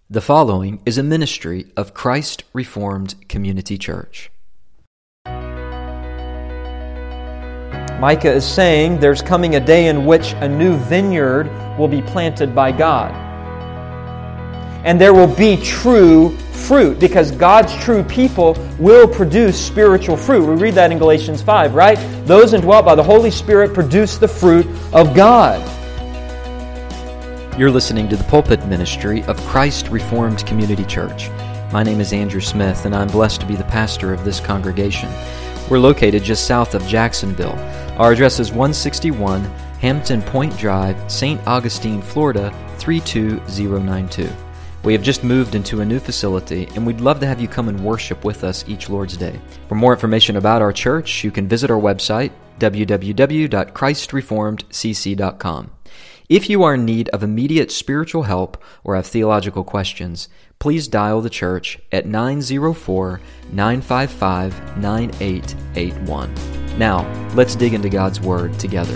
The following is a ministry of Christ Reformed Community Church. Micah is saying there's coming a day in which a new vineyard will be planted by God. And there will be true fruit, because God's true people will produce spiritual fruit. We read that in Galatians 5, right? Those indwelt by the Holy Spirit produce the fruit of God. You're listening to the pulpit ministry of Christ Reformed Community Church. My name is Andrew Smith, and I'm blessed to be the pastor of this congregation. We're located just south of Jacksonville. Our address is 161 Hampton Point Drive, St. Augustine, Florida, 32092. We have just moved into a new facility, and we'd love to have you come and worship with us each Lord's Day. For more information about our church, you can visit our website, www.christreformedcc.com. If you are in need of immediate spiritual help or have theological questions, please dial the church at 904-955-9881. Now, let's dig into God's Word together.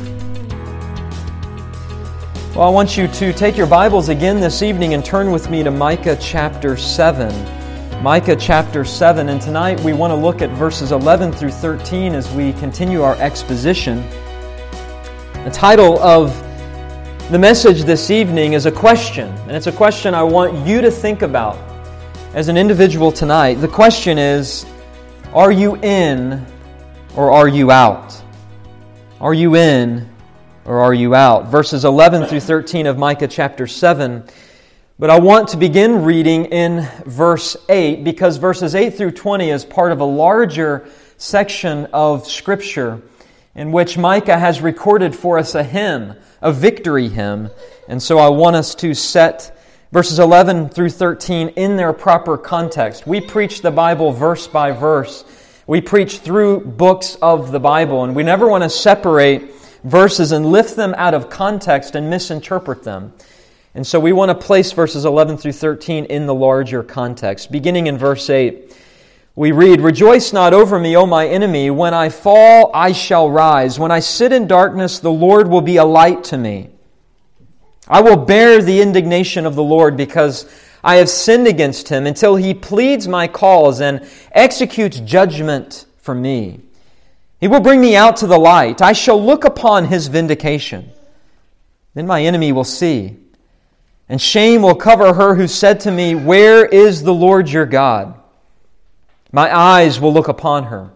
Well, I want you to take your Bibles again this evening and turn with me to Micah chapter 7. Micah chapter 7, and tonight we want to look at verses 11 through 13 as we continue our exposition. The title of the message this evening is a question, and it's a question I want you to think about as an individual tonight. The question is, are you in or are you out? Are you in or are you out? Verses 11 through 13 of Micah chapter 7. But I want to begin reading in verse 8 because verses 8 through 20 is part of a larger section of Scripture in which Micah has recorded for us a hymn, a victory hymn. And so I want us to set verses 11 through 13 in their proper context. We preach the Bible verse by verse. We preach through books of the Bible, and we never want to separate verses and lift them out of context and misinterpret them. And so we want to place verses 11 through 13 in the larger context. Beginning in verse 8, we read, "Rejoice not over me, O my enemy. When I fall, I shall rise. When I sit in darkness, the Lord will be a light to me. I will bear the indignation of the Lord because I have sinned against Him until He pleads my cause and executes judgment for me. He will bring me out to the light. I shall look upon His vindication. Then my enemy will see, and shame will cover her who said to me, 'Where is the Lord your God?' My eyes will look upon her.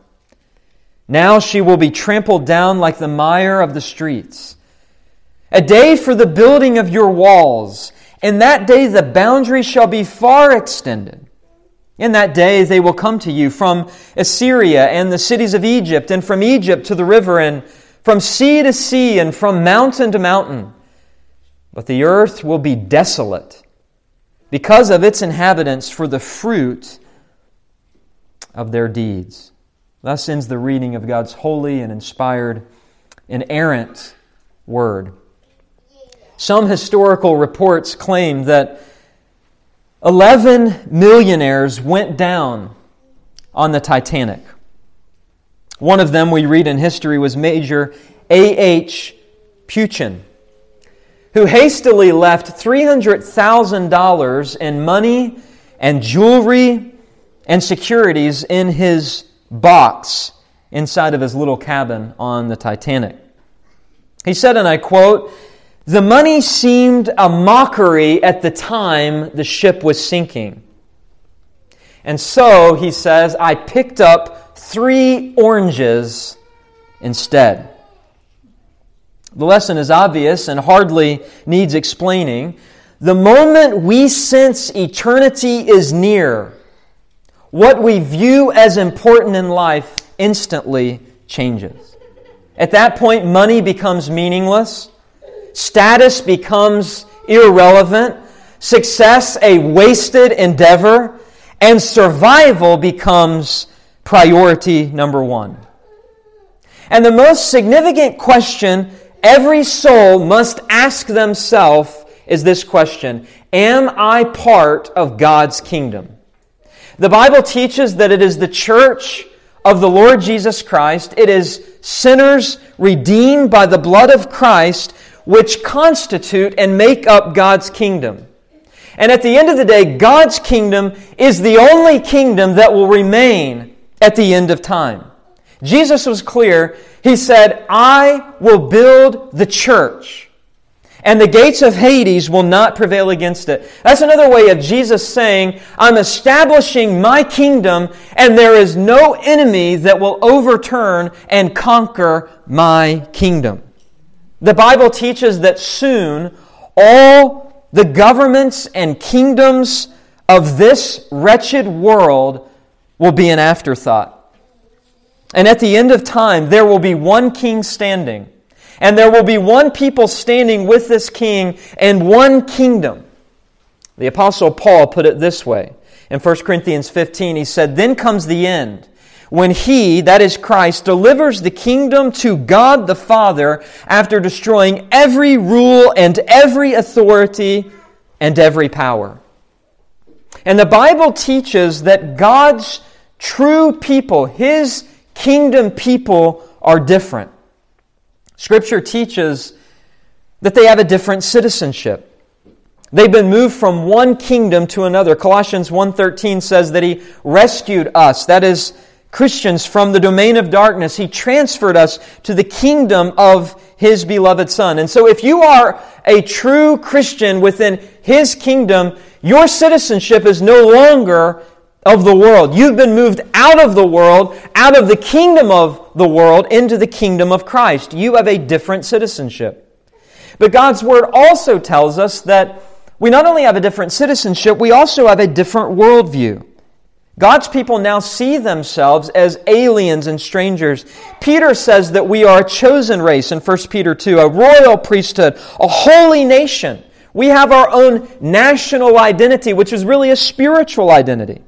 Now she will be trampled down like the mire of the streets. A day for the building of your walls. In that day the boundary shall be far extended. In that day they will come to you from Assyria and the cities of Egypt, and from Egypt to the river, and from sea to sea, and from mountain to mountain. But the earth will be desolate because of its inhabitants, for the fruit of their deeds." Thus ends the reading of God's holy and inspired, inerrant Word. Some historical reports claim that 11 millionaires went down on the Titanic. One of them, we read in history, was Major A.H. Peuchen, who hastily left $300,000 in money and jewelry and securities in his box inside of his little cabin on the Titanic. He said, and I quote, "The money seemed a mockery at the time the ship was sinking. And so," he says, "I picked up 3 oranges instead." The lesson is obvious and hardly needs explaining. The moment we sense eternity is near, what we view as important in life instantly changes. At that point, money becomes meaningless, status becomes irrelevant, success a wasted endeavor, and survival becomes priority number one. And the most significant question every soul must ask themselves is this question: am I part of God's kingdom? The Bible teaches that it is the church of the Lord Jesus Christ, it is sinners redeemed by the blood of Christ, which constitute and make up God's kingdom. And at the end of the day, God's kingdom is the only kingdom that will remain at the end of time. Jesus was clear. He said, I will build the church, and the gates of Hades will not prevail against it. That's another way of Jesus saying, I'm establishing my kingdom, and there is no enemy that will overturn and conquer my kingdom. The Bible teaches that soon all the governments and kingdoms of this wretched world will be an afterthought. And at the end of time, there will be one king standing. And there will be one people standing with this king and one kingdom. The Apostle Paul put it this way. In 1 Corinthians 15, he said, Then comes the end, when He, that is Christ, delivers the kingdom to God the Father after destroying every rule and every authority and every power. And the Bible teaches that God's true people, His kingdom people, are different. Scripture teaches that they have a different citizenship. They've been moved from one kingdom to another. Colossians 1:13 says that He rescued us, that is, Christians, from the domain of darkness. He transferred us to the kingdom of His beloved Son. And so if you are a true Christian within His kingdom, your citizenship is no longer of the world. You've been moved out of the world, out of the kingdom of the world, into the kingdom of Christ. You have a different citizenship. But God's Word also tells us that we not only have a different citizenship, we also have a different worldview. God's people now see themselves as aliens and strangers. Peter says that we are a chosen race in 1 Peter 2, a royal priesthood, a holy nation. We have our own national identity, which is really a spiritual identity.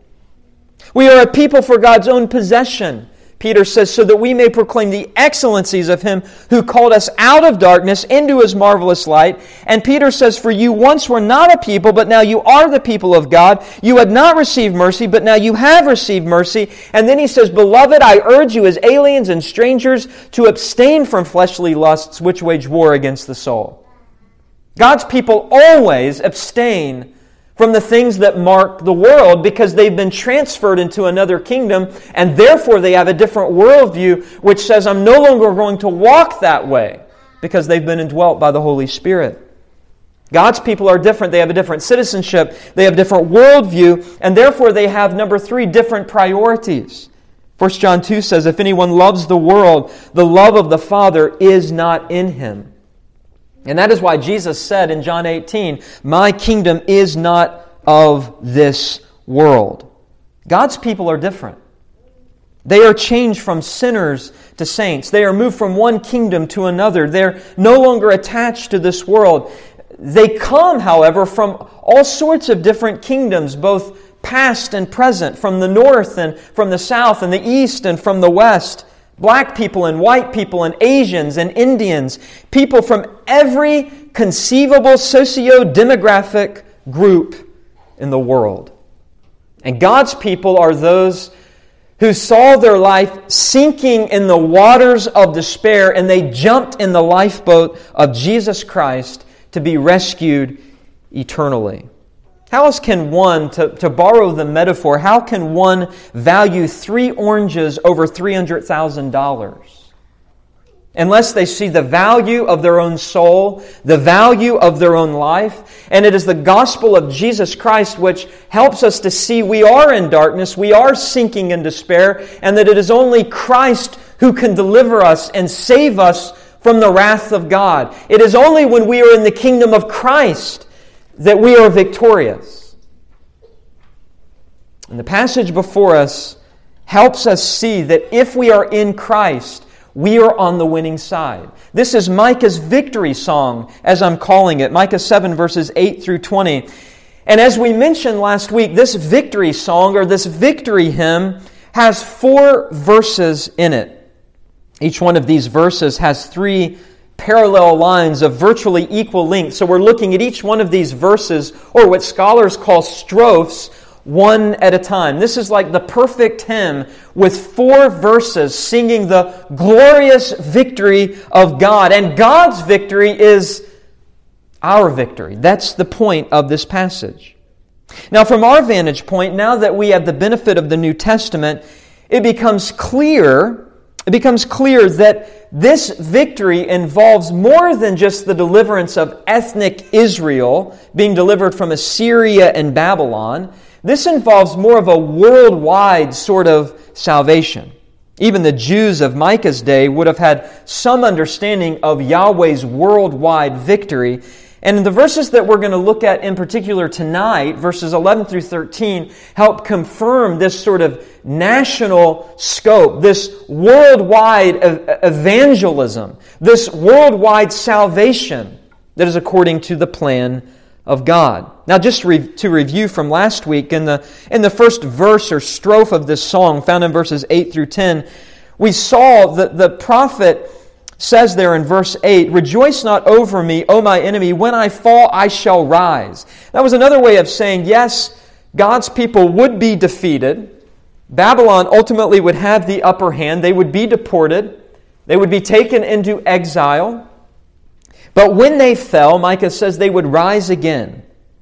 We are a people for God's own possession, Peter says, so that we may proclaim the excellencies of Him who called us out of darkness into His marvelous light. And Peter says, for you once were not a people, but now you are the people of God. You had not received mercy, but now you have received mercy. And then he says, beloved, I urge you as aliens and strangers to abstain from fleshly lusts which wage war against the soul. God's people always abstain from the things that mark the world because they've been transferred into another kingdom, and therefore they have a different worldview which says, I'm no longer going to walk that way because they've been indwelt by the Holy Spirit. God's people are different. They have a different citizenship. They have a different worldview, and therefore they have, number 3, different priorities. 1 John 2 says, if anyone loves the world, the love of the Father is not in him. And that is why Jesus said in John 18, my kingdom is not of this world. God's people are different. They are changed from sinners to saints. They are moved from one kingdom to another. They're no longer attached to this world. They come, however, from all sorts of different kingdoms, both past and present, from the north and from the south and the east and from the west. Black people and white people and Asians and Indians, people from every conceivable socio-demographic group in the world. And God's people are those who saw their life sinking in the waters of despair, and they jumped in the lifeboat of Jesus Christ to be rescued eternally. How else can one, to borrow the metaphor, how can one value 3 oranges over $300,000? Unless they see the value of their own soul, the value of their own life. And it is the gospel of Jesus Christ which helps us to see we are in darkness, we are sinking in despair, and that it is only Christ who can deliver us and save us from the wrath of God. It is only when we are in the kingdom of Christ that we are victorious. And the passage before us helps us see that if we are in Christ, we are on the winning side. This is Micah's victory song, as I'm calling it. Micah 7, verses 8 through 20. And as we mentioned last week, this victory song, or this victory hymn, has 4 verses in it. Each one of these verses has 3 parallel lines of virtually equal length. So we're looking at each one of these verses, or what scholars call strophes, one at a time. This is like the perfect hymn with 4 verses singing the glorious victory of God. And God's victory is our victory. That's the point of this passage. Now, from our vantage point, now that we have the benefit of the New Testament, it becomes clear that this victory involves more than just the deliverance of ethnic Israel being delivered from Assyria and Babylon. This involves more of a worldwide sort of salvation. Even the Jews of Micah's day would have had some understanding of Yahweh's worldwide victory. And the verses that we're going to look at in particular tonight, verses 11 through 13, help confirm this sort of national scope, this worldwide evangelism, this worldwide salvation that is according to the plan of God. Now, just to review from last week, in the first verse or strophe of this song, found in verses 8 through 10, we saw that the prophet says there in verse 8, "Rejoice not over me, O my enemy, when I fall I shall rise." That was another way of saying, yes, God's people would be defeated. Babylon ultimately would have the upper hand. They would be deported. They would be taken into exile. But when they fell, Micah says they would rise again.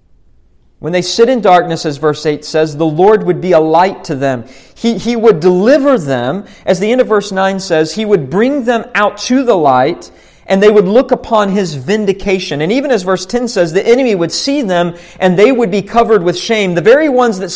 When they sit in darkness, as verse 8 says, the Lord would be a light to them. He would deliver them. As the end of verse 9 says, He would bring them out to the light, and they would look upon His vindication. And even as verse 10 says, the enemy would see them, and they would be covered with shame. The very ones that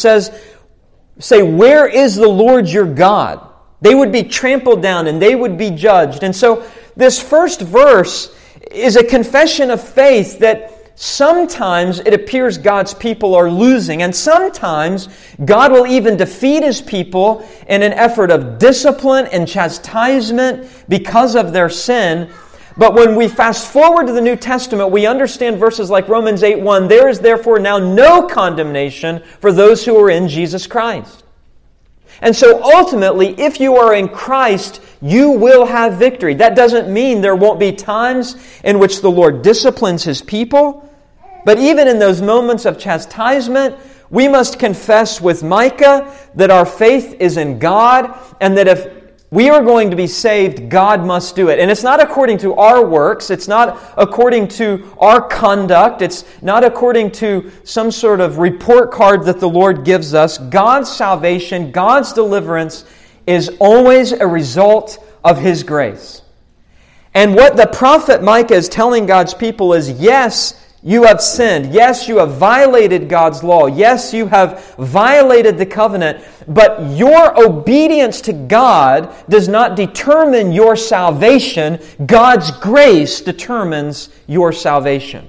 say, "Where is the Lord your God?" They would be trampled down, and they would be judged. And so this first verse is a confession of faith that sometimes it appears God's people are losing, and sometimes God will even defeat His people in an effort of discipline and chastisement because of their sin. But when we fast forward to the New Testament, we understand verses like Romans 8:1, "There is therefore now no condemnation for those who are in Jesus Christ." And so ultimately, if you are in Christ, you will have victory. That doesn't mean there won't be times in which the Lord disciplines His people. But even in those moments of chastisement, we must confess with Micah that our faith is in God, and that if we are going to be saved, God must do it. And it's not according to our works. It's not according to our conduct. It's not according to some sort of report card that the Lord gives us. God's salvation, God's deliverance is always a result of His grace. And what the prophet Micah is telling God's people is, yes, you have sinned. Yes, you have violated God's law. Yes, you have violated the covenant. But your obedience to God does not determine your salvation. God's grace determines your salvation.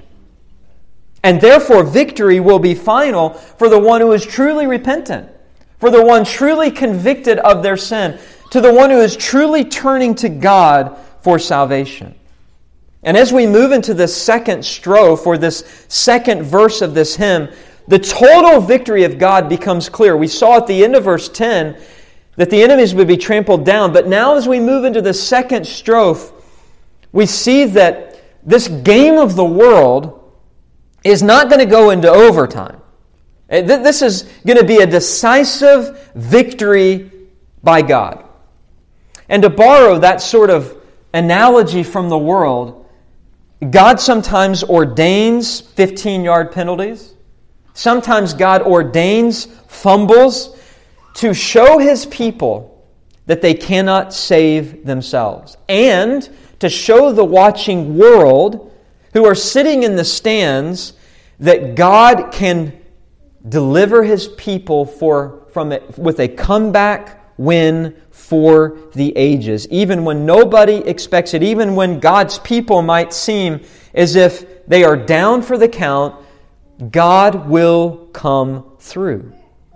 And therefore, victory will be final for the one who is truly repentant, for the one truly convicted of their sin, to the one who is truly turning to God for salvation. And as we move into this second strophe, or this second verse of this hymn, the total victory of God becomes clear. We saw at the end of verse 10 that the enemies would be trampled down. But now as we move into the second strophe, we see that this game of the world is not going to go into overtime. This is going to be a decisive victory by God. And to borrow that sort of analogy from the world, God sometimes ordains 15-yard penalties. Sometimes God ordains fumbles to show His people that they cannot save themselves, and to show the watching world who are sitting in the stands that God can deliver His people from it with a comeback win for the ages, even when nobody expects it, even when God's people might seem as if they are down for the count. God will come through.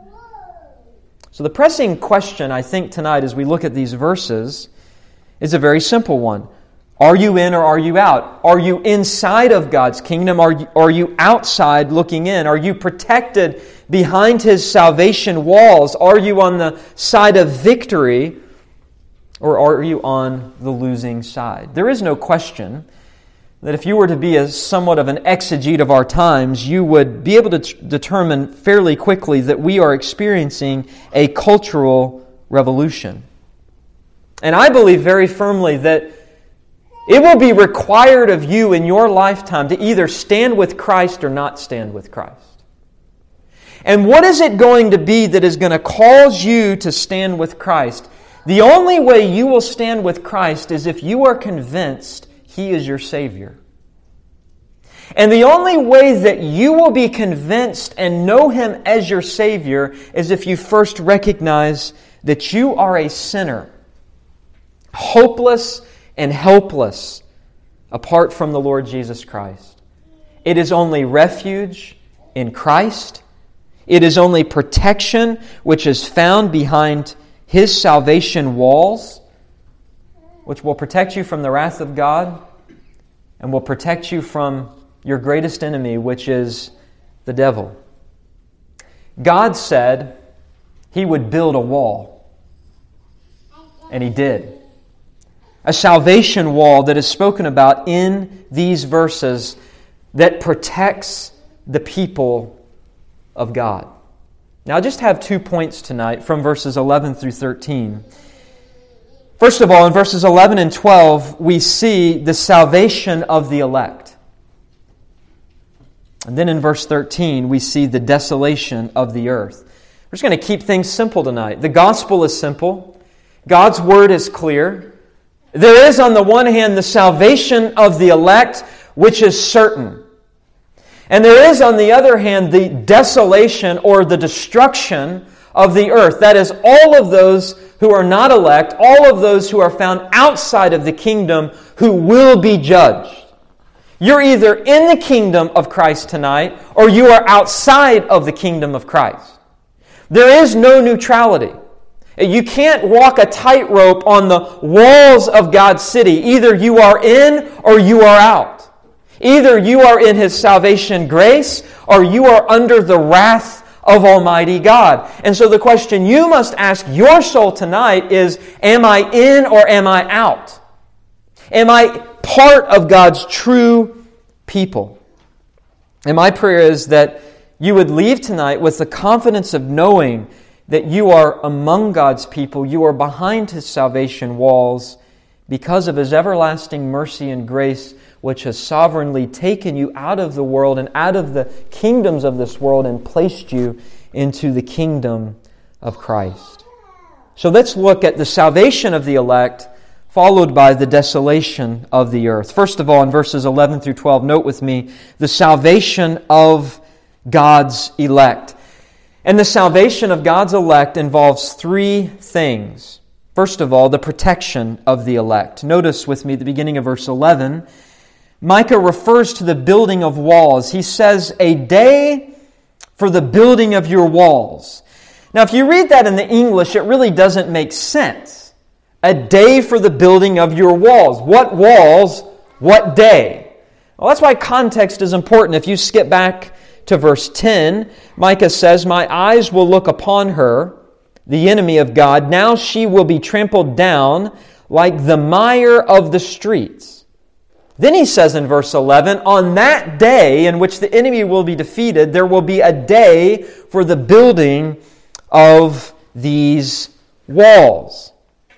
So the pressing question, I think, tonight as we look at these verses is a very simple one. Are you in or are you out? Are you inside of God's kingdom? Are you outside looking in? Are you protected behind His salvation walls? Are you on the side of victory? Or are you on the losing side? There is no question that if you were to be somewhat of an exegete of our times, you would be able to determine fairly quickly that we are experiencing a cultural revolution. And I believe very firmly that it will be required of you in your lifetime to either stand with Christ or not stand with Christ. And what is it going to be that is going to cause you to stand with Christ? The only way you will stand with Christ is if you are convinced He is your Savior. And the only way that you will be convinced and know Him as your Savior is if you first recognize that you are a sinner, hopeless and helpless apart from the Lord Jesus Christ. It is only refuge in Christ. It is only protection which is found behind His salvation walls, which will protect you from the wrath of God and will protect you from your greatest enemy, which is the devil. God said He would build a wall, and He did. A salvation wall that is spoken about in these verses that protects the people of God. Now, I just have 2 points tonight from verses 11 through 13. First of all, in verses 11 and 12, we see the salvation of the elect. And then in verse 13, we see the desolation of the earth. We're just going to keep things simple tonight. The gospel is simple. God's word is clear. There is, on the one hand, the salvation of the elect, which is certain. And there is, on the other hand, the desolation or the destruction of the earth. That is, all of those who are not elect, all of those who are found outside of the kingdom who will be judged. You're either in the kingdom of Christ tonight, or you are outside of the kingdom of Christ. There is no neutrality. You can't walk a tightrope on the walls of God's city. Either you are in or you are out. Either you are in His salvation grace, or you are under the wrath of Almighty God. And so the question you must ask your soul tonight is, am I in or am I out? Am I part of God's true people? And my prayer is that you would leave tonight with the confidence of knowing that you are among God's people, you are behind His salvation walls because of His everlasting mercy and grace, which has sovereignly taken you out of the world and out of the kingdoms of this world and placed you into the kingdom of Christ. So let's look at the salvation of the elect, followed by the desolation of the earth. First of all, in verses 11 through 12, note with me the salvation of God's elect. And the salvation of God's elect involves three things. First of all, the protection of the elect. Notice with me at the beginning of verse 11, Micah refers to the building of walls. He says, a day for the building of your walls. Now, if you read that in the English, it really doesn't make sense. A day for the building of your walls. What walls? What day? Well, that's why context is important. If you skip back to verse 10, Micah says, my eyes will look upon her, the enemy of God. Now she will be trampled down like the mire of the streets. Then he says in verse 11, on that day in which the enemy will be defeated, there will be a day for the building of these walls.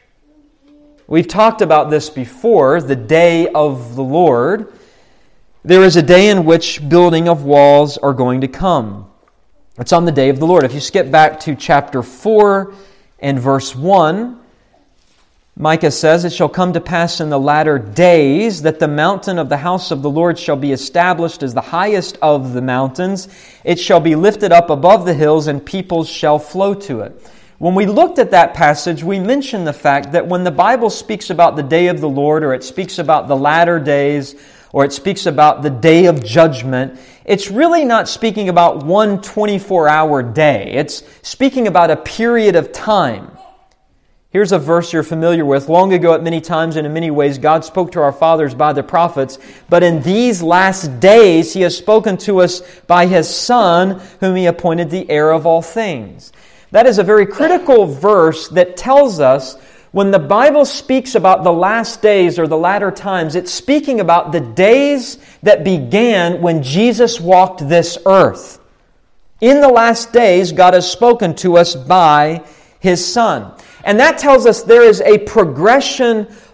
We've talked about this before, the day of the Lord. There is a day in which building of walls are going to come. It's on the day of the Lord. If you skip back to chapter 4 and verse 1, Micah says, it shall come to pass in the latter days that the mountain of the house of the Lord shall be established as the highest of the mountains. It shall be lifted up above the hills, and peoples shall flow to it. When we looked at that passage, we mentioned the fact that when the Bible speaks about the day of the Lord, or it speaks about the latter days, or it speaks about the day of judgment, it's really not speaking about one 24-hour day. It's speaking about a period of time. Here's a verse you're familiar with. Long ago, at many times and in many ways, God spoke to our fathers by the prophets. But in these last days, He has spoken to us by His Son, whom He appointed the heir of all things. That is a very critical verse that tells us when the Bible speaks about the last days or the latter times, it's speaking about the days that began when Jesus walked this earth. In the last days, God has spoken to us by His Son. And that tells us there is a progression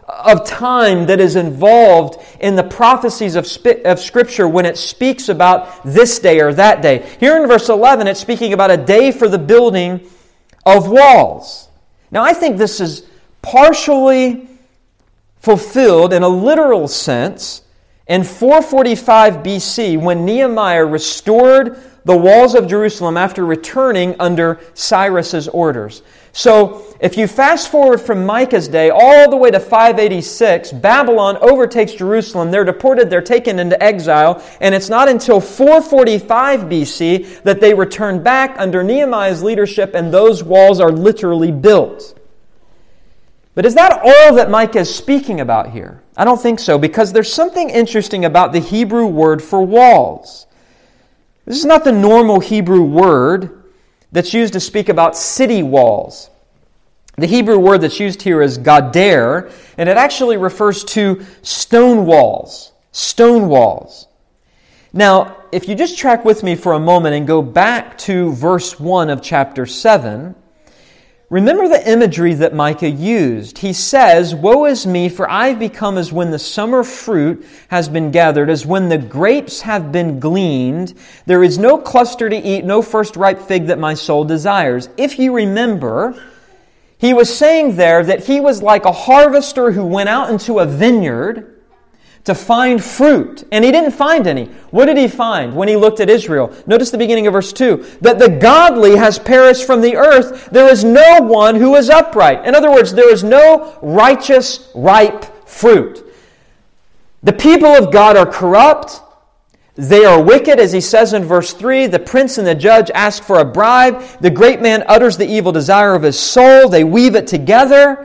of time that is involved in the prophecies of Scripture when it speaks about this day or that day. Here in verse 11, it's speaking about a day for the building of walls. Now, I think this is partially fulfilled in a literal sense in 445 BC when Nehemiah restored the walls of Jerusalem after returning under Cyrus's orders. So, if you fast forward from Micah's day all the way to 586, Babylon overtakes Jerusalem. They're deported, they're taken into exile, and it's not until 445 BC that they return back under Nehemiah's leadership, and those walls are literally built. But is that all that Micah is speaking about here? I don't think so, because there's something interesting about the Hebrew word for walls. This is not the normal Hebrew word that's used to speak about city walls. The Hebrew word that's used here is gader, and it actually refers to stone walls. Stone walls. Now, if you just track with me for a moment and go back to verse 1 of chapter 7, remember the imagery that Micah used. He says, "Woe is me, for I've become as when the summer fruit has been gathered, as when the grapes have been gleaned. There is no cluster to eat, no first ripe fig that my soul desires." If you remember, he was saying there that he was like a harvester who went out into a vineyard to find fruit, and he didn't find any. What did he find when he looked at Israel? Notice the beginning of verse 2. "That the godly has perished from the earth. There is no one who is upright." In other words, there is no righteous, ripe fruit. The people of God are corrupt. They are wicked, as he says in verse 3. The prince and the judge ask for a bribe. The great man utters the evil desire of his soul. They weave it together.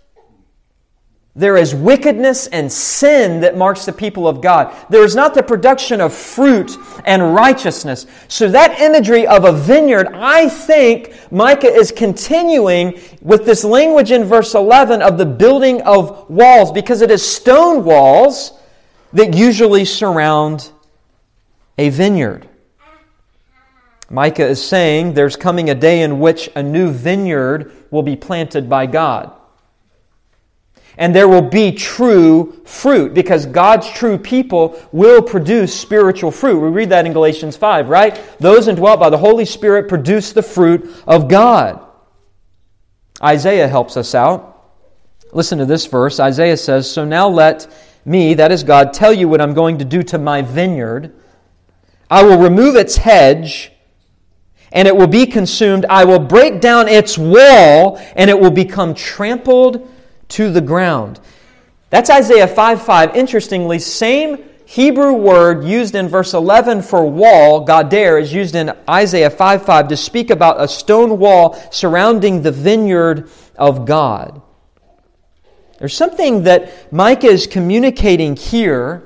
There is wickedness and sin that marks the people of God. There is not the production of fruit and righteousness. So that imagery of a vineyard, I think Micah is continuing with this language in verse 11 of the building of walls, because it is stone walls that usually surround a vineyard. Micah is saying there's coming a day in which a new vineyard will be planted by God. And there will be true fruit, because God's true people will produce spiritual fruit. We read that in Galatians 5, right? Those indwelt by the Holy Spirit produce the fruit of God. Isaiah helps us out. Listen to this verse. Isaiah says, "So now let me," that is God, "tell you what I'm going to do to my vineyard. I will remove its hedge, and it will be consumed. I will break down its wall, and it will become trampled to the ground." That's Isaiah 5:5. Interestingly, same Hebrew word used in verse 11 for wall, gader, is used in Isaiah 5:5 to speak about a stone wall surrounding the vineyard of God. There's something that Micah is communicating here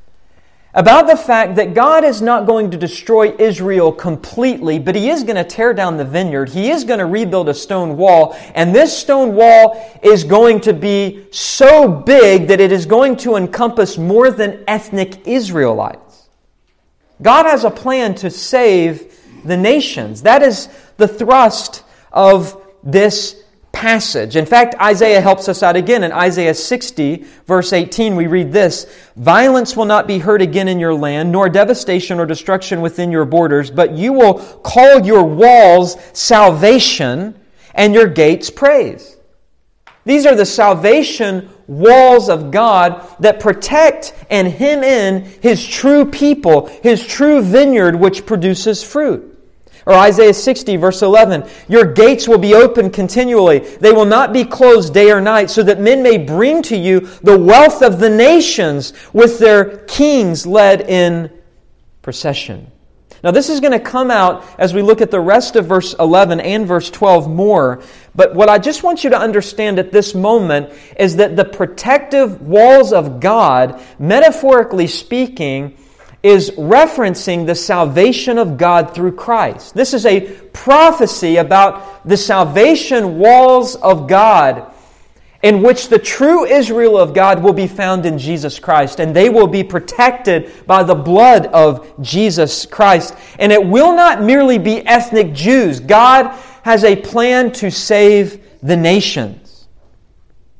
about the fact that God is not going to destroy Israel completely, but He is going to tear down the vineyard. He is going to rebuild a stone wall, and this stone wall is going to be so big that it is going to encompass more than ethnic Israelites. God has a plan to save the nations. That is the thrust of this passage. In fact, Isaiah helps us out again. In Isaiah 60, verse 18, we read this: "Violence will not be heard again in your land, nor devastation or destruction within your borders, but you will call your walls salvation and your gates praise." These are the salvation walls of God that protect and hem in His true people, His true vineyard which produces fruit. Or Isaiah 60, verse 11, "Your gates will be open continually. They will not be closed day or night, so that men may bring to you the wealth of the nations with their kings led in procession." Now this is going to come out as we look at the rest of verse 11 and verse 12 more. But what I just want you to understand at this moment is that the protective walls of God, metaphorically speaking, is referencing the salvation of God through Christ. This is a prophecy about the salvation walls of God, in which the true Israel of God will be found in Jesus Christ, and they will be protected by the blood of Jesus Christ. And it will not merely be ethnic Jews. God has a plan to save the nations.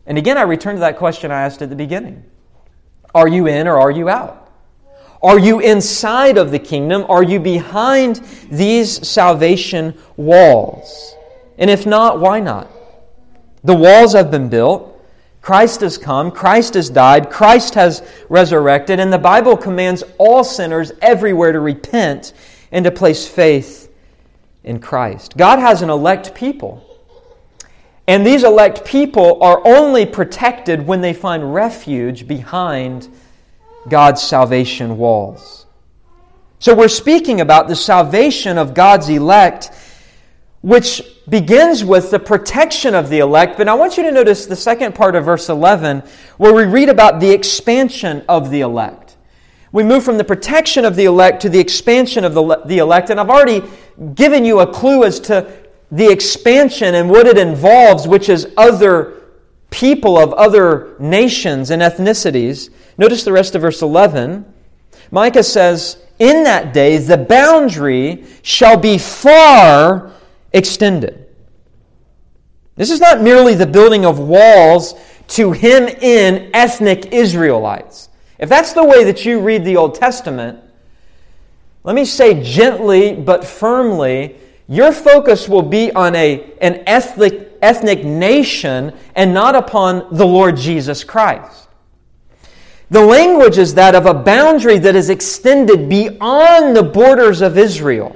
And again, I return to that question I asked at the beginning. Are you in or are you out? Are you inside of the kingdom? Are you behind these salvation walls? And if not, why not? The walls have been built. Christ has come. Christ has died. Christ has resurrected. And the Bible commands all sinners everywhere to repent and to place faith in Christ. God has an elect people. And these elect people are only protected when they find refuge behind God's salvation walls. So we're speaking about the salvation of God's elect, which begins with the protection of the elect. But I want you to notice the second part of verse 11, where we read about the expansion of the elect. We move from the protection of the elect to the expansion of the elect. And I've already given you a clue as to the expansion and what it involves, which is other people of other nations and ethnicities. Notice the rest of verse 11. Micah says, "In that day the boundary shall be far extended." This is not merely the building of walls to hem in ethnic Israelites. If that's the way that you read the Old Testament, let me say gently but firmly, your focus will be on an ethnic nation and not upon the Lord Jesus Christ. The language is that of a boundary that is extended beyond the borders of Israel.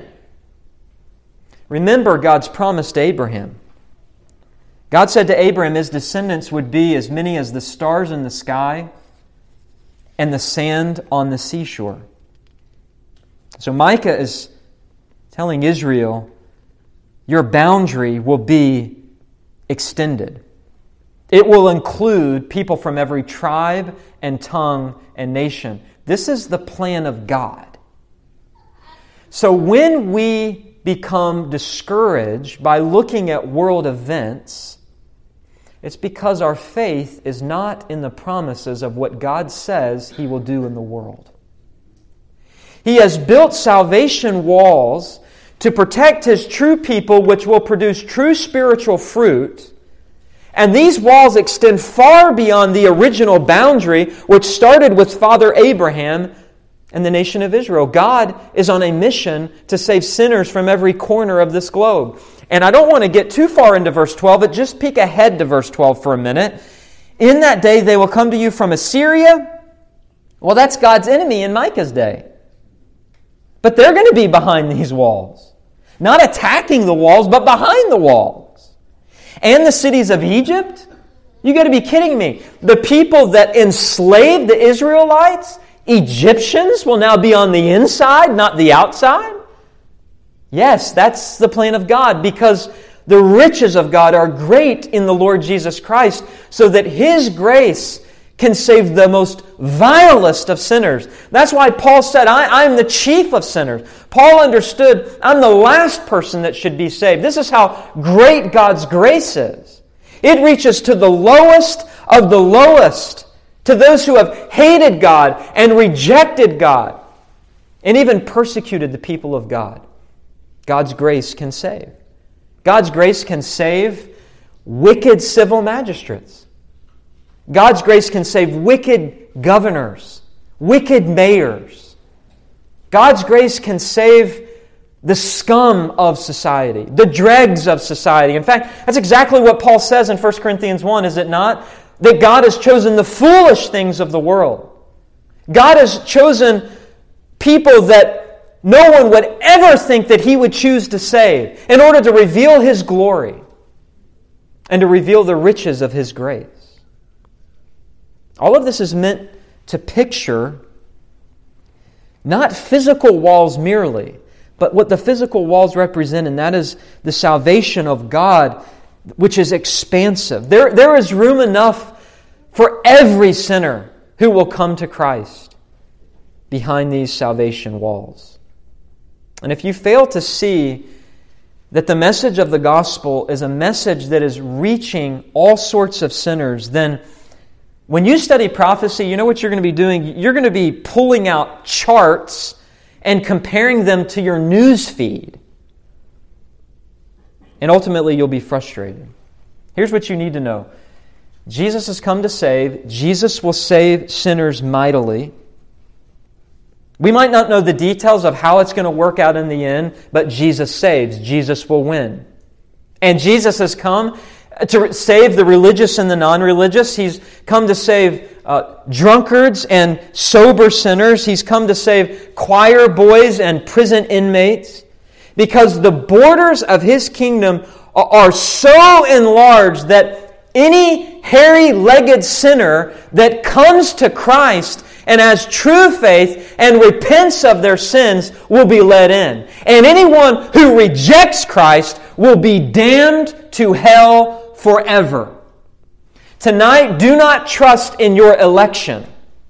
Remember God's promise to Abraham. God said to Abraham his descendants would be as many as the stars in the sky and the sand on the seashore. So Micah is telling Israel, your boundary will be extended. It will include people from every tribe and tongue and nation. This is the plan of God. So when we become discouraged by looking at world events, it's because our faith is not in the promises of what God says He will do in the world. He has built salvation walls to protect His true people, which will produce true spiritual fruit. And these walls extend far beyond the original boundary, which started with Father Abraham and the nation of Israel. God is on a mission to save sinners from every corner of this globe. And I don't want to get too far into verse 12, but just peek ahead to verse 12 for a minute. In that day they will come to you from Assyria. Well, that's God's enemy in Micah's day. But they're going to be behind these walls. Not attacking the walls, but behind the walls. And the cities of Egypt? You got to be kidding me. The people that enslaved the Israelites, Egyptians, will now be on the inside, not the outside? Yes, that's the plan of God, because the riches of God are great in the Lord Jesus Christ, so that His grace can save the most vilest of sinners. That's why Paul said, I'm the chief of sinners. Paul understood, I'm the last person that should be saved. This is how great God's grace is. It reaches to the lowest of the lowest, to those who have hated God and rejected God, and even persecuted the people of God. God's grace can save. God's grace can save wicked civil magistrates. God's grace can save wicked governors, wicked mayors. God's grace can save the scum of society, the dregs of society. In fact, that's exactly what Paul says in 1 Corinthians 1, is it not? That God has chosen the foolish things of the world. God has chosen people that no one would ever think that He would choose to save in order to reveal His glory and to reveal the riches of His grace. All of this is meant to picture not physical walls merely, but what the physical walls represent, and that is the salvation of God, which is expansive. There is room enough for every sinner who will come to Christ behind these salvation walls. And if you fail to see that the message of the gospel is a message that is reaching all sorts of sinners, then when you study prophecy, you know what you're going to be doing? You're going to be pulling out charts and comparing them to your news feed. And ultimately, you'll be frustrated. Here's what you need to know. Jesus has come to save. Jesus will save sinners mightily. We might not know the details of how it's going to work out in the end, but Jesus saves. Jesus will win. And Jesus has come to save the religious and the non-religious. He's come to save drunkards and sober sinners. He's come to save choir boys and prison inmates. Because the borders of His kingdom are so enlarged that any hairy-legged sinner that comes to Christ and has true faith and repents of their sins will be let in. And anyone who rejects Christ will be damned to hell forever. Tonight, do not trust in your election,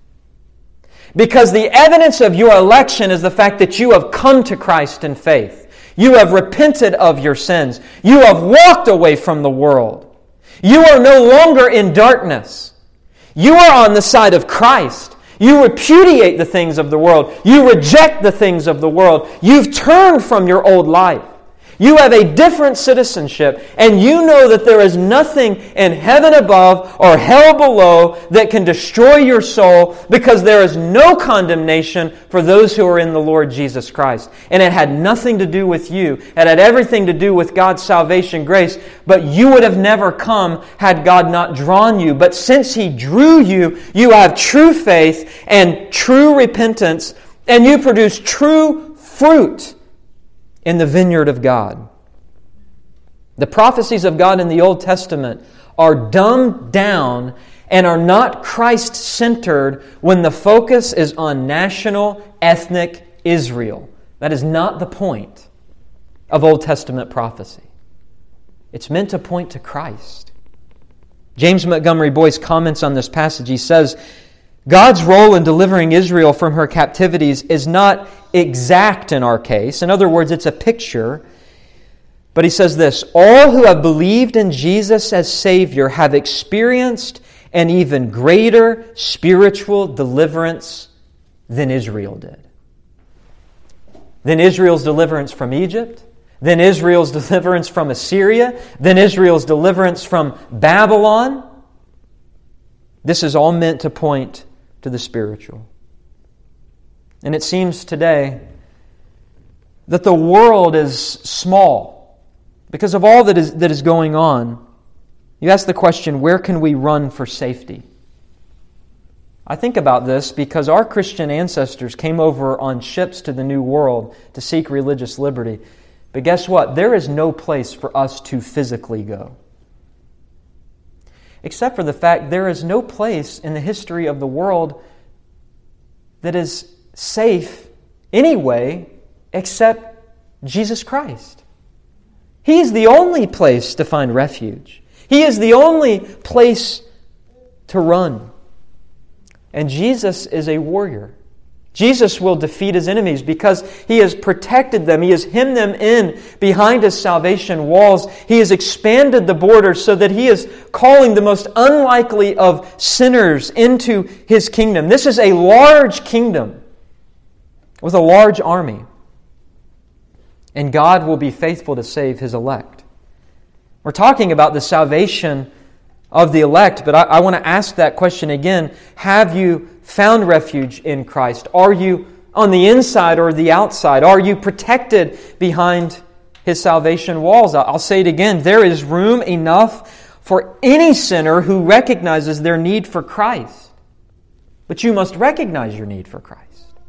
because the evidence of your election is the fact that you have come to Christ in faith. You have repented of your sins. You have walked away from the world. You are no longer in darkness. You are on the side of Christ. You repudiate the things of the world. You reject the things of the world. You've turned from your old life. You have a different citizenship, and you know that there is nothing in heaven above or hell below that can destroy your soul, because there is no condemnation for those who are in the Lord Jesus Christ. And it had nothing to do with you. It had everything to do with God's salvation grace, but you would have never come had God not drawn you. But since He drew you, you have true faith and true repentance, and you produce true fruit in the vineyard of God. The prophecies of God in the Old Testament are dumbed down and are not Christ-centered when the focus is on national, ethnic Israel. That is not the point of Old Testament prophecy. It's meant to point to Christ. James Montgomery Boyce comments on this passage. He says, God's role in delivering Israel from her captivities is not exact in our case. In other words, it's a picture. But he says this, all who have believed in Jesus as Savior have experienced an even greater spiritual deliverance than Israel did. Than Israel's deliverance from Egypt, than Israel's deliverance from Assyria, than Israel's deliverance from Babylon. This is all meant to point to the spiritual. And it seems today that the world is small because of all that is going on. You ask the question, where can we run for safety? I think about this because our Christian ancestors came over on ships to the New World to seek religious liberty. But guess what? There is no place for us to physically go. Except for the fact there is no place in the history of the world that is safe anyway except Jesus Christ. He is the only place to find refuge. He is the only place to run. And Jesus is a warrior. Jesus will defeat His enemies because He has protected them. He has hemmed them in behind His salvation walls. He has expanded the borders so that He is calling the most unlikely of sinners into His kingdom. This is a large kingdom with a large army. And God will be faithful to save His elect. We're talking about the salvation of the elect, but I want to ask that question again. Have you found refuge in Christ? Are you on the inside or the outside? Are you protected behind His salvation walls? I'll say it again. There is room enough for any sinner who recognizes their need for Christ. But you must recognize your need for Christ.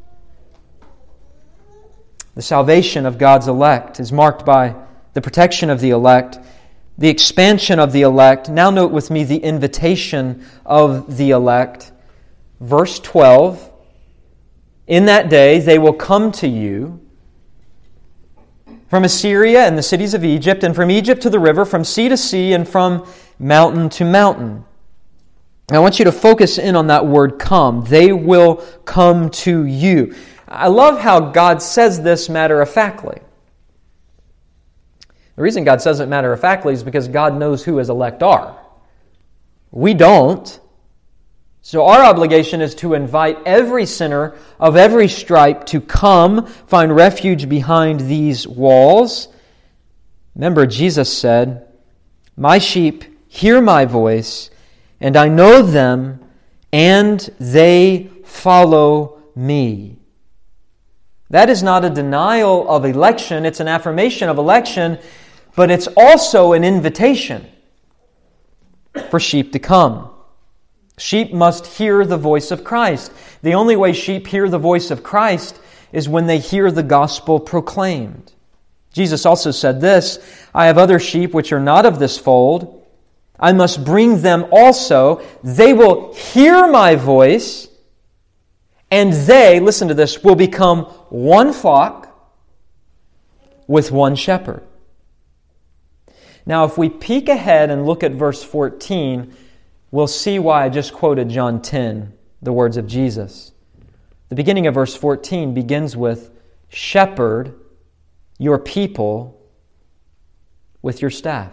The salvation of God's elect is marked by the protection of the elect, the expansion of the elect. Now note with me the invitation of the elect. Verse 12, in that day they will come to you from Assyria and the cities of Egypt, and from Egypt to the river, from sea to sea, and from mountain to mountain. I want you to focus in on that word come. They will come to you. I love how God says this matter-of-factly. The reason God says it matter-of-factly is because God knows who His elect are. We don't. So our obligation is to invite every sinner of every stripe to come, find refuge behind these walls. Remember, Jesus said, "My sheep hear my voice, and I know them, and they follow me. That is not a denial of election, it's an affirmation of election, but it's also an invitation for sheep to come. Sheep must hear the voice of Christ. The only way sheep hear the voice of Christ is when they hear the gospel proclaimed. Jesus also said this, I have other sheep which are not of this fold. I must bring them also. They will hear my voice, and they, listen to this, will become one flock with one shepherd. Now, if we peek ahead and look at verse 14, we'll see why I just quoted John 10, the words of Jesus. The beginning of verse 14 begins with, shepherd your people with your staff.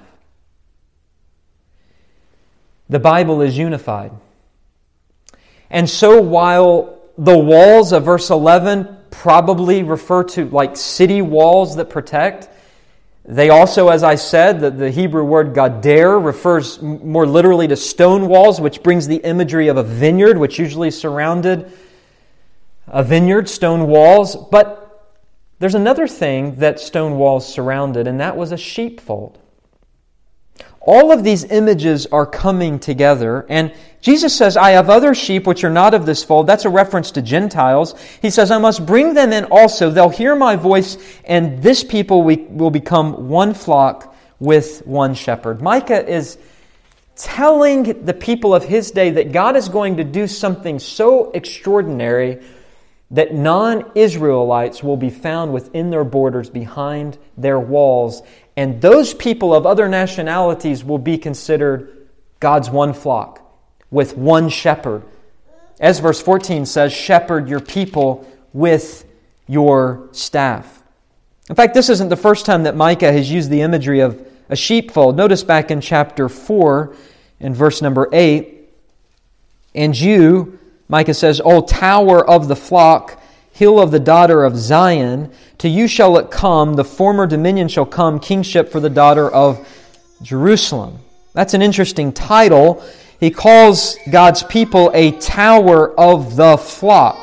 The Bible is unified. And so while the walls of verse 11 probably refer to like city walls that protect, they also, as I said, the Hebrew word gader refers more literally to stone walls, which brings the imagery of a vineyard, which usually surrounded a vineyard, stone walls. But there's another thing that stone walls surrounded, and that was a sheepfold. All of these images are coming together, and Jesus says, I have other sheep which are not of this fold. That's a reference to Gentiles. He says, I must bring them in also. They'll hear my voice, and this people will become one flock with one shepherd. Micah is telling the people of his day that God is going to do something so extraordinary that non-Israelites will be found within their borders, behind their walls, and those people of other nationalities will be considered God's one flock with one shepherd. As verse 14 says, shepherd your people with your staff. In fact, this isn't the first time that Micah has used the imagery of a sheepfold. Notice back in chapter 4, in verse number 8, and you, Micah says, O tower of the flock, hill of the daughter of Zion, to you shall it come, the former dominion shall come, kingship for the daughter of Jerusalem. That's an interesting title. He calls God's people a tower of the flock.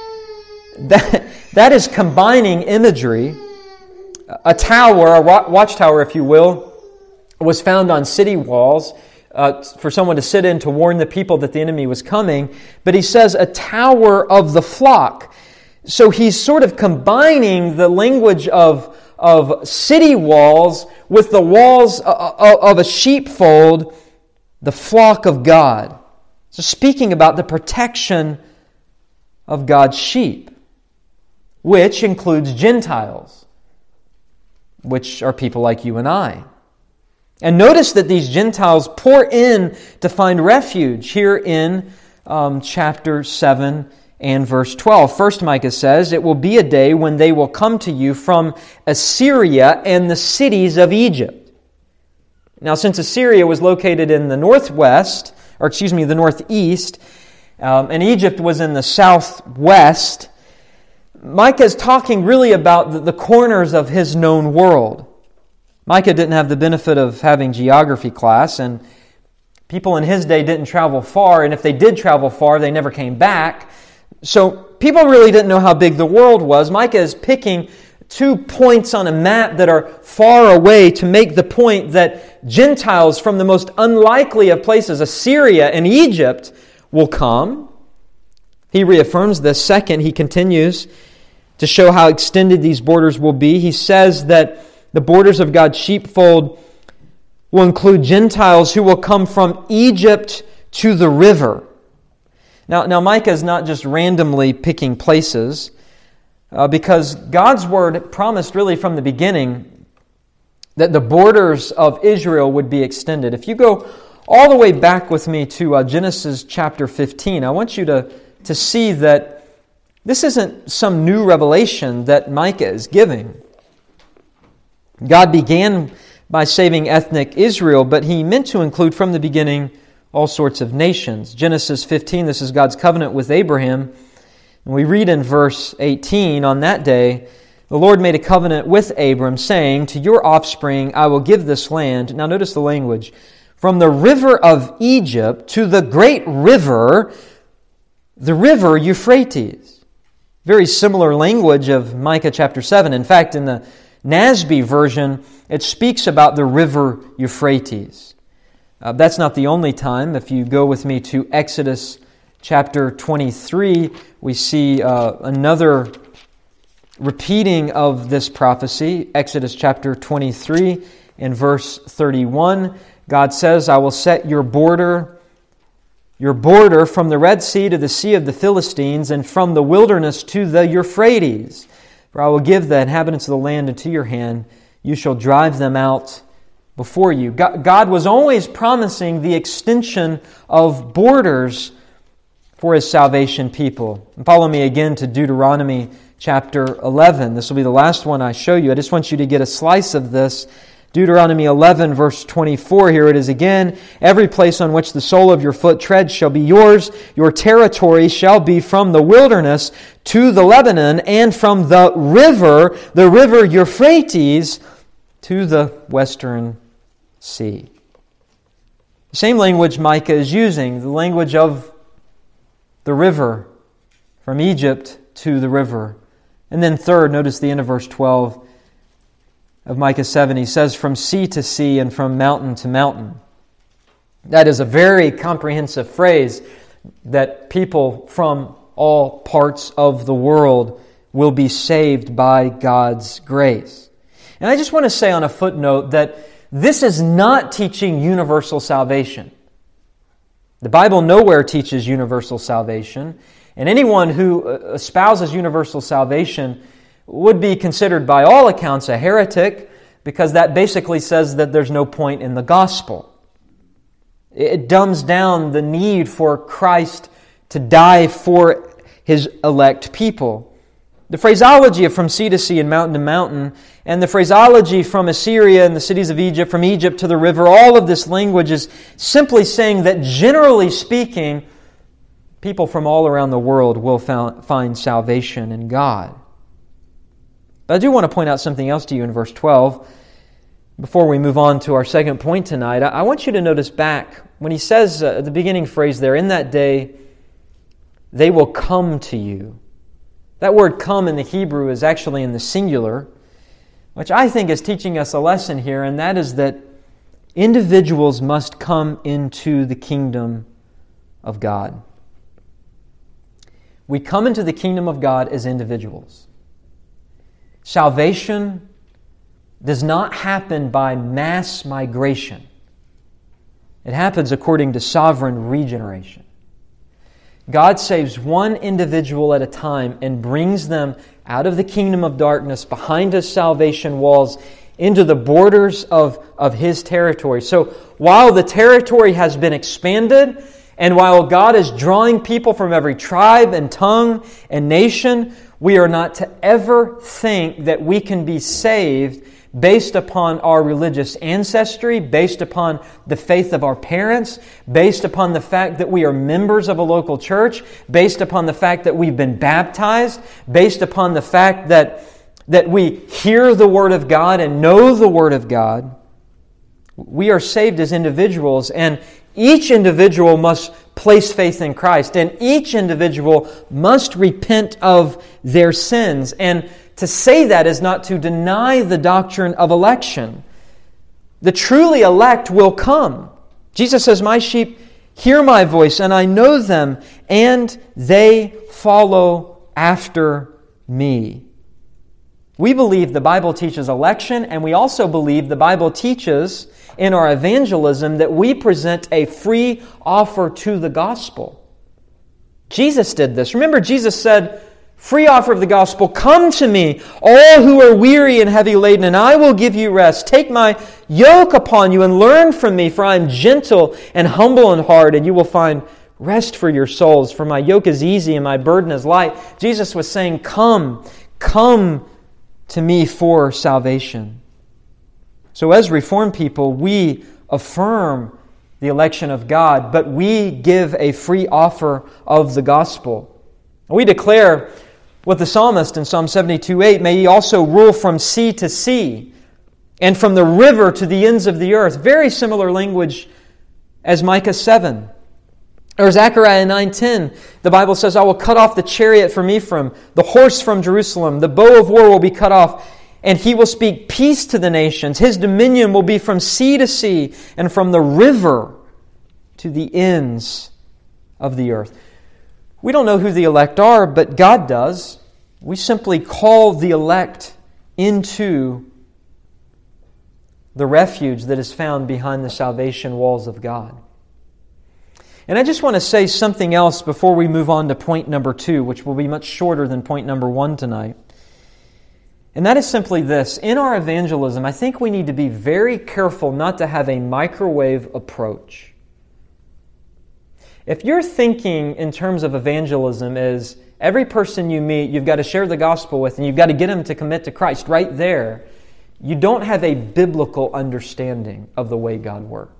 That is combining imagery. A tower, a watchtower, if you will, was found on city walls for someone to sit in to warn the people that the enemy was coming. But he says a tower of the flock. So he's sort of combining the language of city walls with the walls of a sheepfold, the flock of God. So speaking about the protection of God's sheep, which includes Gentiles, which are people like you and I. And notice that these Gentiles pour in to find refuge here in chapter 7 and verse 12. First, Micah says, it will be a day when they will come to you from Assyria and the cities of Egypt. Now, since Assyria was located in the northeast, and Egypt was in the southwest, Micah is talking really about the corners of his known world. Micah didn't have the benefit of having geography class, and people in his day didn't travel far, and if they did travel far, they never came back. So people really didn't know how big the world was. Micah is picking 2 points on a map that are far away to make the point that Gentiles from the most unlikely of places, Assyria and Egypt, will come. He reaffirms this. Second, he continues to show how extended these borders will be. He says that the borders of God's sheepfold will include Gentiles who will come from Egypt to the river. Now Micah is not just randomly picking places, because God's Word promised really from the beginning that the borders of Israel would be extended. If you go all the way back with me to Genesis chapter 15, I want you to see that this isn't some new revelation that Micah is giving. God began by saving ethnic Israel, but He meant to include from the beginning all sorts of nations. Genesis 15, this is God's covenant with Abraham. And we read in verse 18, on that day, the Lord made a covenant with Abram, saying, to your offspring I will give this land. Now notice the language. from the river of Egypt to the great river, the river Euphrates. Very similar language of Micah chapter 7. In fact, in the NASB version, it speaks about the river Euphrates. That's not the only time. If you go with me to Exodus chapter 23, we see another repeating of this prophecy. Exodus chapter 23 in verse 31, God says, I will set your border from the Red Sea to the Sea of the Philistines, and from the wilderness to the Euphrates. For I will give the inhabitants of the land into your hand. You shall drive them out before you. God was always promising the extension of borders for His salvation people. And follow me again to Deuteronomy chapter 11. This will be the last one I show you. I just want you to get a slice of this. Deuteronomy 11, verse 24, here it is again. Every place on which the sole of your foot treads shall be yours. Your territory shall be from the wilderness to the Lebanon, and from the river Euphrates, to the western sea. The same language Micah is using, the language of the river, from Egypt to the river. And then third, notice the end of verse 12 of Micah 7, he says, from sea to sea and from mountain to mountain. That is a very comprehensive phrase that people from all parts of the world will be saved by God's grace. And I just want to say on a footnote that this is not teaching universal salvation. The Bible nowhere teaches universal salvation, and anyone who espouses universal salvation would be considered by all accounts a heretic, because that basically says that there's no point in the gospel. It dumbs down the need for Christ to die for His elect people. The phraseology of from sea to sea and mountain to mountain, and the phraseology from Assyria and the cities of Egypt, from Egypt to the river, all of this language is simply saying that generally speaking, people from all around the world will find salvation in God. But I do want to point out something else to you in verse 12. Before we move on to our second point tonight, I want you to notice back when he says the beginning phrase there, in that day, they will come to you. That word come in the Hebrew is actually in the singular, which I think is teaching us a lesson here, and that is that individuals must come into the kingdom of God. We come into the kingdom of God as individuals. Salvation does not happen by mass migration. It happens according to sovereign regeneration. God saves one individual at a time and brings them out of the kingdom of darkness, behind His salvation walls, into the borders of His territory. So while the territory has been expanded, and while God is drawing people from every tribe and tongue and nation, we are not to ever think that we can be saved based upon our religious ancestry, based upon the faith of our parents, based upon the fact that we are members of a local church, based upon the fact that we've been baptized, based upon the fact that we hear the Word of God and know the Word of God. We are saved as individuals, and each individual must place faith in Christ, and each individual must repent of their sins. And to say that is not to deny the doctrine of election. The truly elect will come. Jesus says, my sheep hear my voice, and I know them, and they follow after me. We believe the Bible teaches election, and we also believe the Bible teaches in our evangelism that we present a free offer to the gospel. Jesus did this. Remember, Jesus said, free offer of the gospel, come to me, all who are weary and heavy laden, and I will give you rest. Take my yoke upon you and learn from me, for I am gentle and humble in heart, and you will find rest for your souls. For my yoke is easy and my burden is light. Jesus was saying, come to me for salvation. So as Reformed people, we affirm the election of God, but we give a free offer of the gospel. We declare with the psalmist in Psalm 72:8, may He also rule from sea to sea and from the river to the ends of the earth. Very similar language as Micah 7. Or Zechariah 9:10, the Bible says, I will cut off the chariot from Ephraim, the horse from Jerusalem, the bow of war will be cut off, and he will speak peace to the nations. His dominion will be from sea to sea, and from the river to the ends of the earth. We don't know who the elect are, but God does. We simply call the elect into the refuge that is found behind the salvation walls of God. And I just want to say something else before we move on to point number 2, which will be much shorter than point number 1 tonight. And that is simply this. In our evangelism, I think we need to be very careful not to have a microwave approach. If you're thinking in terms of evangelism as every person you meet, you've got to share the gospel with, and you've got to get them to commit to Christ right there, you don't have a biblical understanding of the way God works.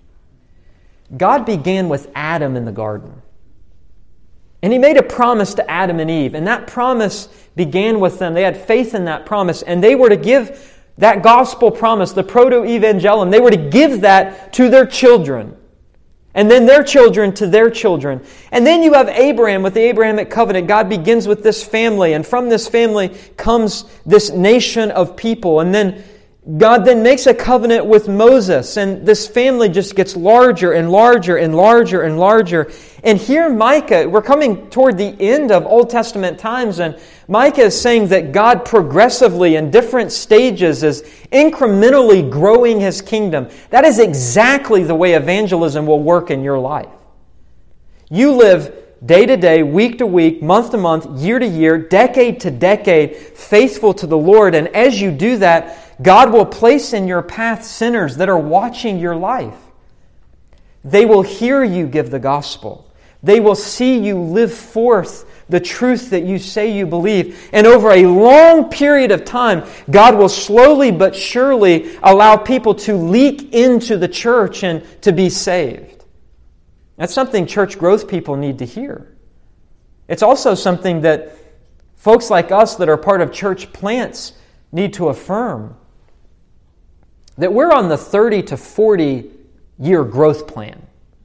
God began with Adam in the garden. And He made a promise to Adam and Eve. And that promise began with them. They had faith in that promise. And they were to give that gospel promise, the proto-evangelium, they were to give that to their children. And then their children to their children. And then you have Abraham with the Abrahamic covenant. God begins with this family. And from this family comes this nation of people. And then God then makes a covenant with Moses, and this family just gets larger and larger and larger and larger. And here Micah, we're coming toward the end of Old Testament times, and Micah is saying that God progressively in different stages is incrementally growing His kingdom. That is exactly the way evangelism will work in your life. You live day to day, week to week, month to month, year to year, decade to decade, faithful to the Lord. And as you do that, God will place in your path sinners that are watching your life. They will hear you give the gospel. They will see you live forth the truth that you say you believe. And over a long period of time, God will slowly but surely allow people to leak into the church and to be saved. That's something church growth people need to hear. It's also something that folks like us that are part of church plants need to affirm. That we're on the 30 to 40 year growth plan.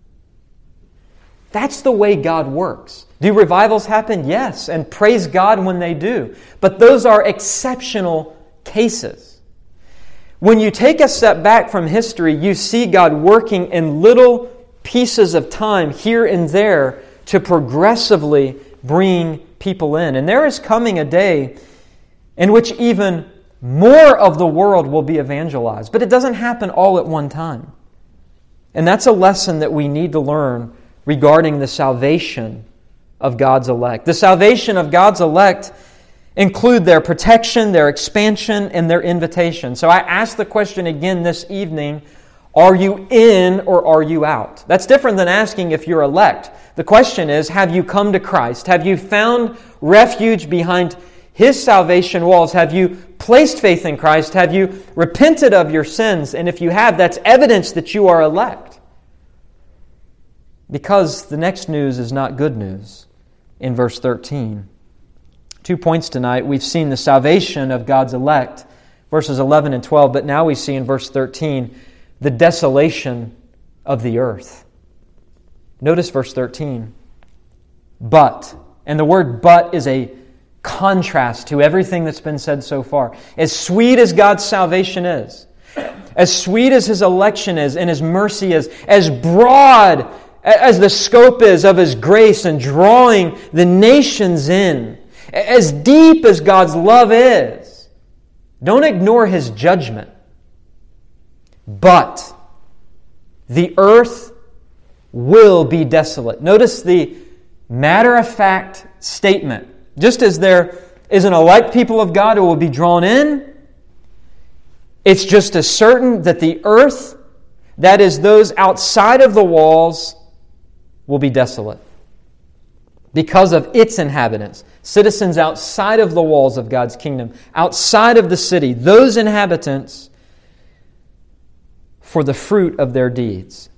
That's the way God works. Do revivals happen? Yes, and praise God when they do. But those are exceptional cases. When you take a step back from history, you see God working in little pieces of time here and there to progressively bring people in. And there is coming a day in which even more of the world will be evangelized. But it doesn't happen all at one time. And that's a lesson that we need to learn regarding the salvation of God's elect. The salvation of God's elect include their protection, their expansion, and their invitation. So I ask the question again this evening, are you in or are you out? That's different than asking if you're elect. The question is, have you come to Christ? Have you found refuge behind His salvation walls? Have you placed faith in Christ? Have you repented of your sins? And if you have, that's evidence that you are elect. Because the next news is not good news in verse 13. 2 points tonight. We've seen the salvation of God's elect, verses 11 and 12, but now we see in verse 13 the desolation of the earth. Notice verse 13. But, and the word but is a contrast to everything that's been said so far. As sweet as God's salvation is, as sweet as His election is and His mercy is, as broad as the scope is of His grace and drawing the nations in, as deep as God's love is, don't ignore His judgment. But the earth will be desolate. Notice the matter-of-fact statement. Just as there is an elect people of God who will be drawn in, it's just as certain that the earth, that is those outside of the walls, will be desolate because of its inhabitants, citizens outside of the walls of God's kingdom, outside of the city, those inhabitants for the fruit of their deeds.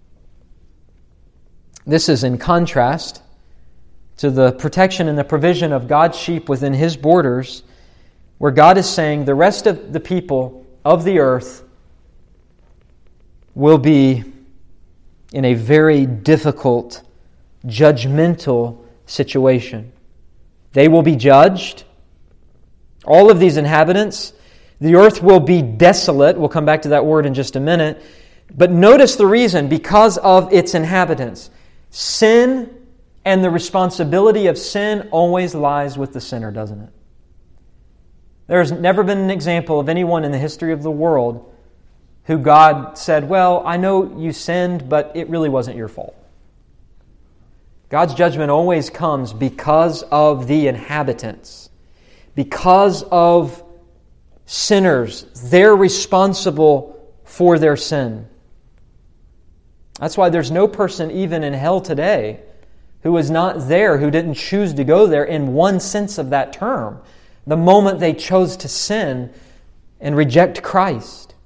This is in contrast to the protection and the provision of God's sheep within His borders, where God is saying the rest of the people of the earth will be in a very difficult, judgmental situation. They will be judged. All of these inhabitants. The earth will be desolate. We'll come back to that word in just a minute. But notice the reason, because of its inhabitants. Sin and the responsibility of sin always lies with the sinner, doesn't it? There's never been an example of anyone in the history of the world who God said, well, I know you sinned, but it really wasn't your fault. God's judgment always comes because of the inhabitants, because of sinners. They're responsible for their sin. That's why there's no person even in hell today who is not there, who didn't choose to go there in one sense of that term, the moment they chose to sin and reject Christ.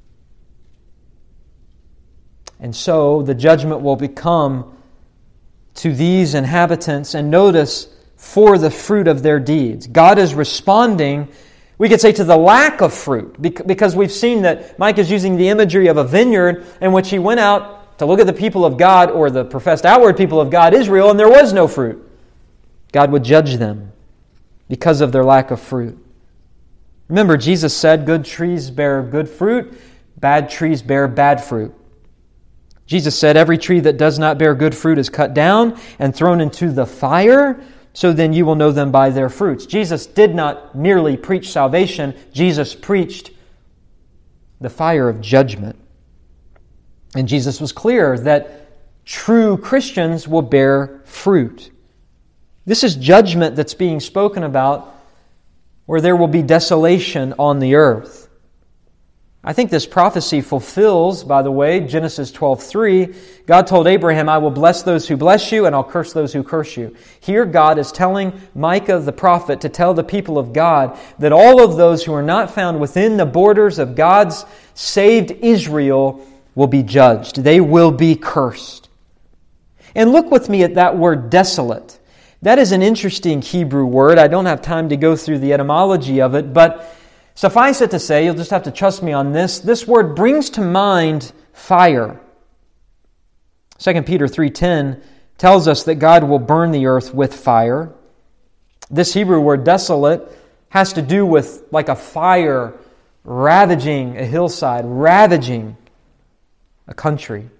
And so the judgment will become to these inhabitants, and notice, for the fruit of their deeds. God is responding, we could say, to the lack of fruit, because we've seen that Mike is using the imagery of a vineyard in which he went out to look at the people of God, or the professed outward people of God, Israel, and there was no fruit. God would judge them because of their lack of fruit. Remember, Jesus said, good trees bear good fruit, bad trees bear bad fruit. Jesus said, every tree that does not bear good fruit is cut down and thrown into the fire, so then you will know them by their fruits. Jesus did not merely preach salvation, Jesus preached the fire of judgment. And Jesus was clear that true Christians will bear fruit. This is judgment that's being spoken about, where there will be desolation on the earth. I think this prophecy fulfills, by the way, Genesis 12:3. God told Abraham, I will bless those who bless you, and I'll curse those who curse you. Here God is telling Micah the prophet to tell the people of God that all of those who are not found within the borders of God's saved Israel will be judged. They will be cursed. And look with me at that word desolate. That is an interesting Hebrew word. I don't have time to go through the etymology of it, but suffice it to say, you'll just have to trust me on this. This word brings to mind fire. 2 Peter 3:10 tells us that God will burn the earth with fire. This Hebrew word desolate has to do with like a fire ravaging a hillside, ravaging a country.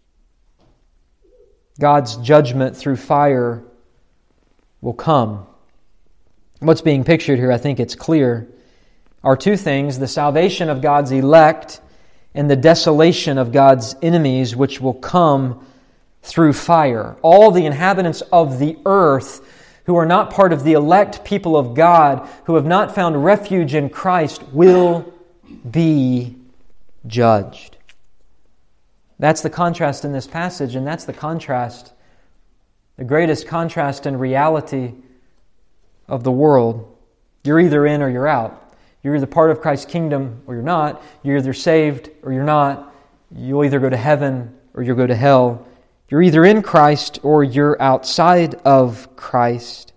God's judgment through fire will come. What's being pictured here, I think it's clear, are two things: the salvation of God's elect and the desolation of God's enemies, which will come through fire. All the inhabitants of the earth who are not part of the elect people of God, who have not found refuge in Christ, will be judged. That's the contrast in this passage, and that's the contrast, the greatest contrast in reality of the world. You're either in or you're out. You're either part of Christ's kingdom or you're not. You're either saved or you're not. You'll either go to heaven or you'll go to hell. You're either in Christ or you're outside of Christ.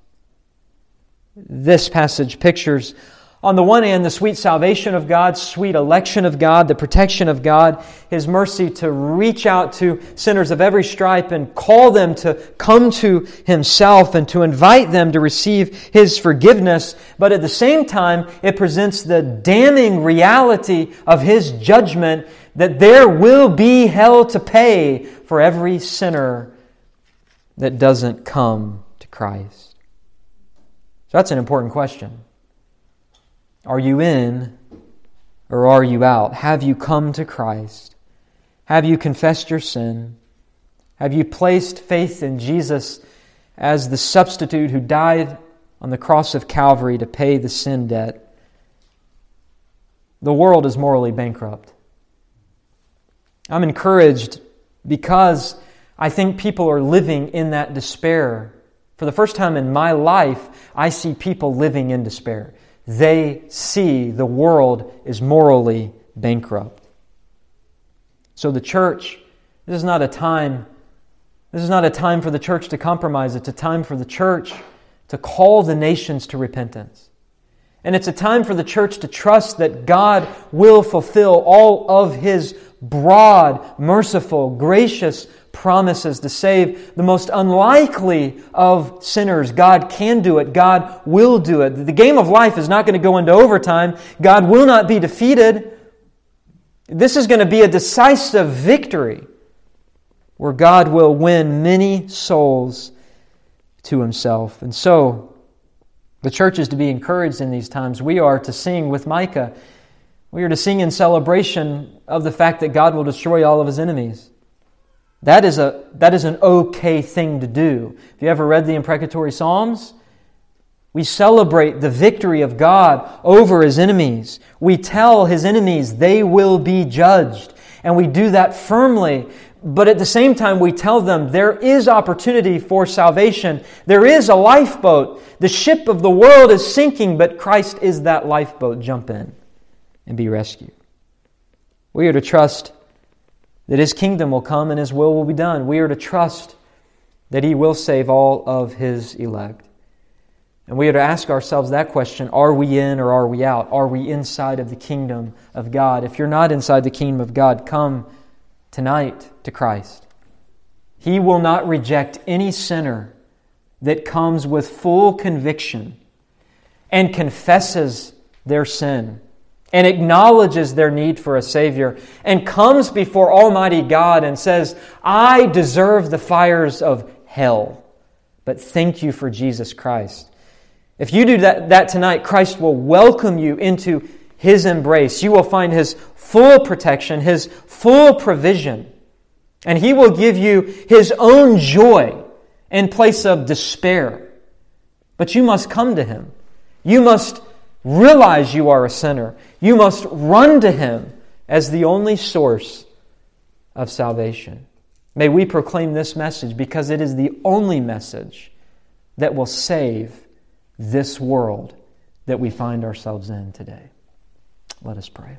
This passage pictures, on the one hand, the sweet salvation of God, sweet election of God, the protection of God, His mercy to reach out to sinners of every stripe and call them to come to Himself and to invite them to receive His forgiveness. But at the same time, it presents the damning reality of His judgment that there will be hell to pay for every sinner that doesn't come to Christ. So that's an important question. Are you in or are you out? Have you come to Christ? Have you confessed your sin? Have you placed faith in Jesus as the substitute who died on the cross of Calvary to pay the sin debt? The world is morally bankrupt. I'm encouraged because I think people are living in that despair. For the first time in my life, I see people living in despair. They see the world is morally bankrupt. So the church, this is not a time for the church to compromise. It's a time for the church to call the nations to repentance. And it's a time for the church to trust that God will fulfill all of His broad, merciful, gracious promises to save the most unlikely of sinners. God can do it. God will do it. The game of life is not going to go into overtime. God will not be defeated. This is going to be a decisive victory where God will win many souls to Himself. And so, the church is to be encouraged in these times. We are to sing with Micah. We are to sing in celebration of the fact that God will destroy all of His enemies. That is an okay thing to do. Have you ever read the imprecatory Psalms? We celebrate the victory of God over His enemies. We tell His enemies they will be judged. And we do that firmly. But at the same time, we tell them there is opportunity for salvation. There is a lifeboat. The ship of the world is sinking, but Christ is that lifeboat. Jump in and be rescued. We are to trust that His kingdom will come and His will be done. We are to trust that He will save all of His elect. And we are to ask ourselves that question, are we in or are we out? Are we inside of the kingdom of God? If you're not inside the kingdom of God, come tonight to Christ. He will not reject any sinner that comes with full conviction and confesses their sin and acknowledges their need for a Savior and comes before Almighty God and says, I deserve the fires of hell, but thank you for Jesus Christ. If you do that tonight, Christ will welcome you into His embrace. You will find His full protection, His full provision, and He will give you His own joy in place of despair. But you must come to Him. You must realize you are a sinner. You must run to Him as the only source of salvation. May we proclaim this message because it is the only message that will save this world that we find ourselves in today. Let us pray.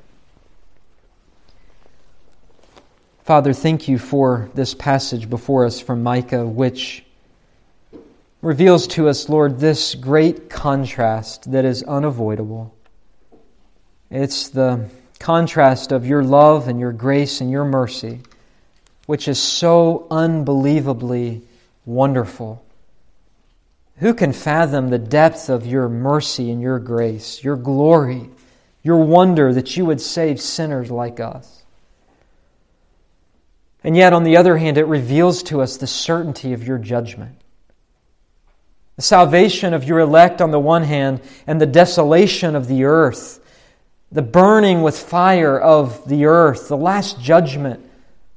Father, thank You for this passage before us from Micah, which reveals to us, Lord, this great contrast that is unavoidable. It's the contrast of Your love and Your grace and Your mercy, which is so unbelievably wonderful. Who can fathom the depth of Your mercy and Your grace, Your glory, Your wonder that You would save sinners like us? And yet, on the other hand, it reveals to us the certainty of Your judgment. The salvation of Your elect on the one hand, and the desolation of the earth, the burning with fire of the earth, the last judgment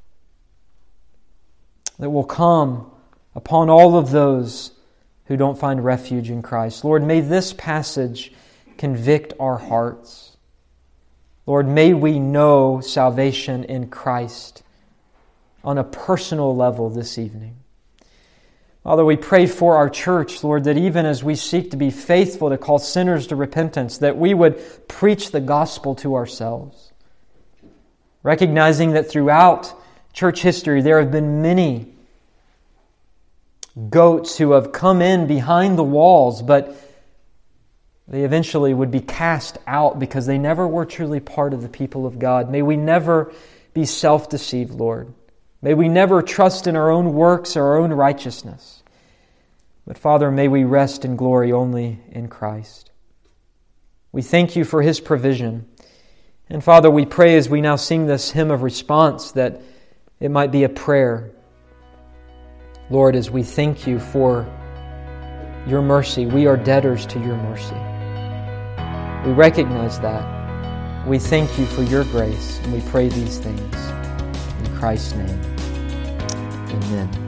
that will come upon all of those who don't find refuge in Christ. Lord, may this passage convict our hearts. Lord, may we know salvation in Christ on a personal level this evening. Father, we pray for our church, Lord, that even as we seek to be faithful to call sinners to repentance, that we would preach the gospel to ourselves. Recognizing that throughout church history there have been many goats who have come in behind the walls, but they eventually would be cast out because they never were truly part of the people of God. May we never be self-deceived, Lord. May we never trust in our own works or our own righteousness. But Father, may we rest in glory only in Christ. We thank You for His provision. And Father, we pray as we now sing this hymn of response that it might be a prayer. Lord, as we thank You for Your mercy, we are debtors to Your mercy. We recognize that. We thank You for Your grace, and we pray these things in Christ's name. Amen.